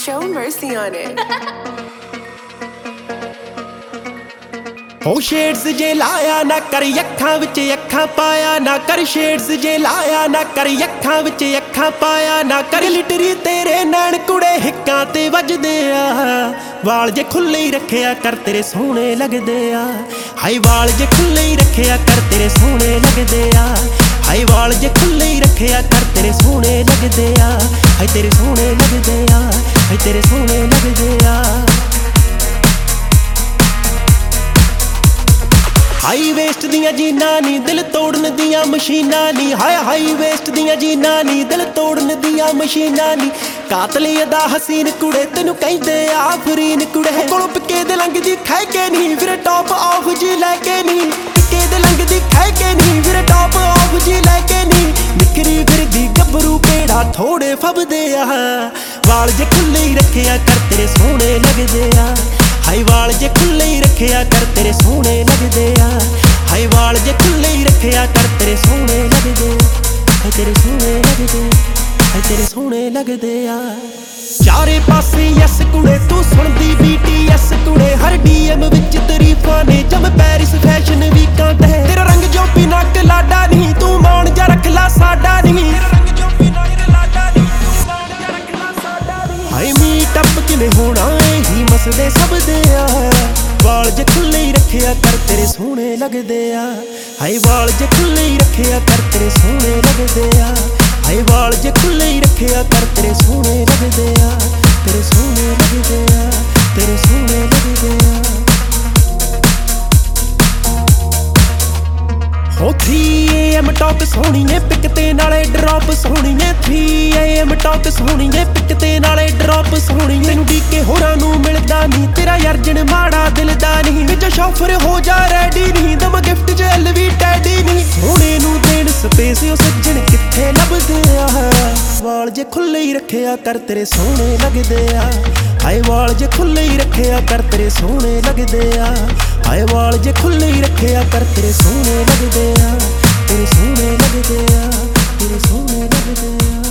Show mercy on it. हो shades जे लाया ना कर अखां विच अखां पाया ना कर शेड्स जे लाया ना कर अखां विच अखां पाया ना कर लिटरी तेरे नैन कुड़े हिक्कां ते वजदे आ वाल जे खुले ही रखिया कर तेरे सोहणे लगदे आ हाय वाल जे खुले ही रखिया कर तेरे सोहणे लगदे आ हाय वाल जे खुले ही रखिया कर तेरे सोहणे लगदे आ हाय तेरे सोहणे लगदे आ हाय तेरे सोहणे लगदे आ हाई वेस्ट दियां जीना नी दिल तोड़न दियां मशीना नी हाई वेस्ट दियां जीना नी दिल तोड़न दियां मशीना नी कातल अदा हसीन कुड़े तेनू कहंदे आफरीन कुड़े कोलों पिके दे लंघदी खाए के नी फिर टॉप ऑफ जी लैके नी पिके दे लंघदी खाए के नी फिर टॉप ऑफ जी लैके नी निकरी फिरदी गबरू पेड़ा थोड़े फबदे आ वाल जे खुले ही रखिया कर तेरे सोहणे लगदे आ हाय वाल जे खुले ही रखिया कर तेरे सोहणे लगदे आ हाय वाल जे खुले ही रखिया कर तेरे सोहणे लगदे हाय तेरे सोहणे लगदे हाय तेरे सोहणे लगदे आ चारे पासे यस कुड़े तू सुनदी BTS कुड़े हर DM विच तारीफां ने जम पैरिस फैशन वीकां ते तेरा रंग जो पिनक लाडा नहीं तू मान जा रख ला साडा नहीं हाय मीट अप किवें होना ही मसले सब दे आ वाल जे खुले ही रखिया कर तेरे सोहणे लगदे आ हाय वाल जे खुले ही रखिया कर तेरे सोहणे लगदे आ हाय वाल जे खुले ही रखिया कर तेरे सोहणे लगदे आ तेरे सोहणे लगदे आ तेरे सोहणे लगदे आ हो 3 AM टॉक सोहणीए पिक ते नाले ड्रॉप सोहणीए 3 AM टॉक सोहणीए पिक ते नाले ड्रॉप सोहणीए तैनू डीके होरां नू मिलदा नहीं तेरा अर्जन माड़ा दिल दा नहीं विच शॉफर हो जा रेडी नहीं दम गिफ्ट च LV टैडी नहीं सोहणे नू देण स्पेस ओ सज्जन किथे लभदे आ वाल जे खुले ही रखिया कर तेरे सोहणे लगदे आ हाय वाल जे खुले ही रखिया कर तेरे सोहणे लगदे आ हाय वाल जे खुले ही रखिया कर तेरे सोहणे लगदे आ तेरे सोहणे लगदे आ तेरे सोहणे लगदे आ।